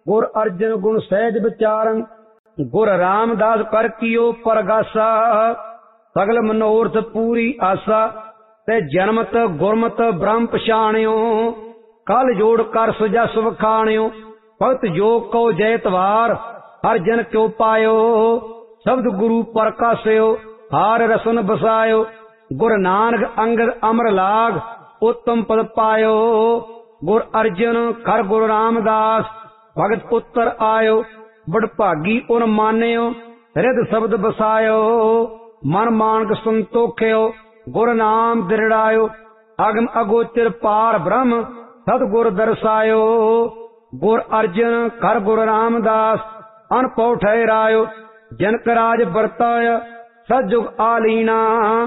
गुर अर्जन गुण सहज विचारन। गुर रामदास कर कियो परगासा सगल मनोरथ पूरी आसा। ते जन्मत गुरमत ब्रह्म पछाणियो कल जोड़ कर सुजस वखाणियो। भगत योग को जयतवार हर जन क्यों पायो। शब्द गुरु परकास्यो हार रसन बसायो। गुर नानक अंगद अमर लाग उत्तम पद पायो। गुर अर्जन कर गुरु रामदास भगत पुत्र आयो। बड़ भागी उन मान्यो हृद शब्द बसायो। मन मानक संतोख्यो गुर नाम दृढ़ायो। अगम अगोचर पार ब्रह्म सतगुर दर्शायो। गुर अर्जन कर गुरु रामदास अनपौ ठहरायो। जनक राज बरताय सतजुग आलीना।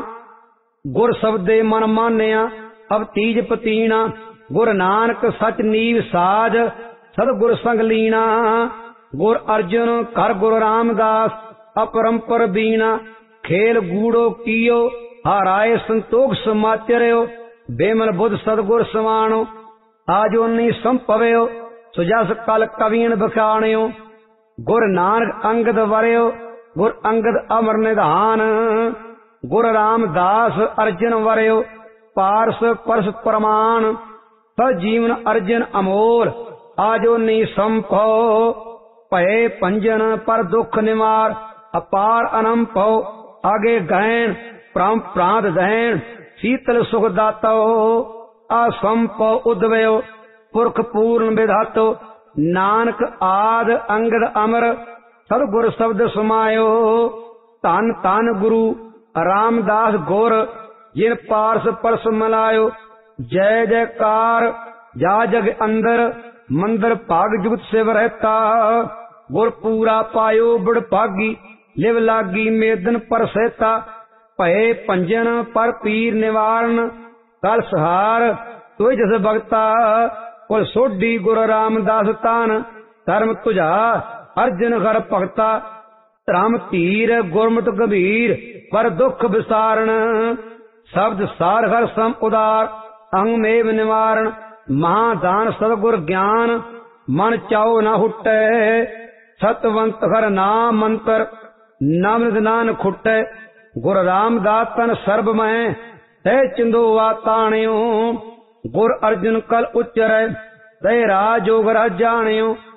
गुर शब्दे मन मान्या अब तीज पतीना। गुर नानक सच नीव साज सतगुर संग लीना। गुर अर्जन कर गुरु रामदास अपरंपर बीना। खेल गूढ़ो कियो हाराए संतोख समाचर्यो। बेमल बुध सतगुर समाणो आजो नहीं संभव्यो। सुजस कल कवियन बखाणियो। गुर नानक अंगद वरयो गुर अंगद अमर निधान। गुर रामदास अर्जन वरयो पारस परस प्रमाण। सजीवन अर्जन अमोल आजो नहीं संभव। भय पंजन पर दुख निवार अपार अनंभो। आगे गहन प्राम प्रांत दहन शीतल सुख दातो। असंभव उद्वयो पुरख पूर्ण विधातो। नानक आद अंगद अमर सतगुर शब्द समायो। धन धन गुरु रामदास गुर जिन पारस परस मलायो। जय जयकार जा जग अंदर मंदिर भाग जुगत शिव रहता। गुर पूरा पायो बड़ भागी लिव लागी मेदन पर सहता। भय पंजन पर पीर निवारण कल सहार तुझ जस भगता। कुल सोढ़ी गुरु रामदास तान धर्म तुझा अर्जन घर भगता। धर्म धीर गुरमत गंभीर पर दुख विसारण। शब्द सार हर सम उदार अंगमेव निवारण। महादान सतगुर ज्ञान मन चाओ न हुटे। सतवंत हर नाम मंत्र नामृत नान खुटे। गुर रामदास तन सर्ब मैं तय चिंदोवा ताणियो। गुर अर्जुन कल उच्चर तय राजोग राजाणियो।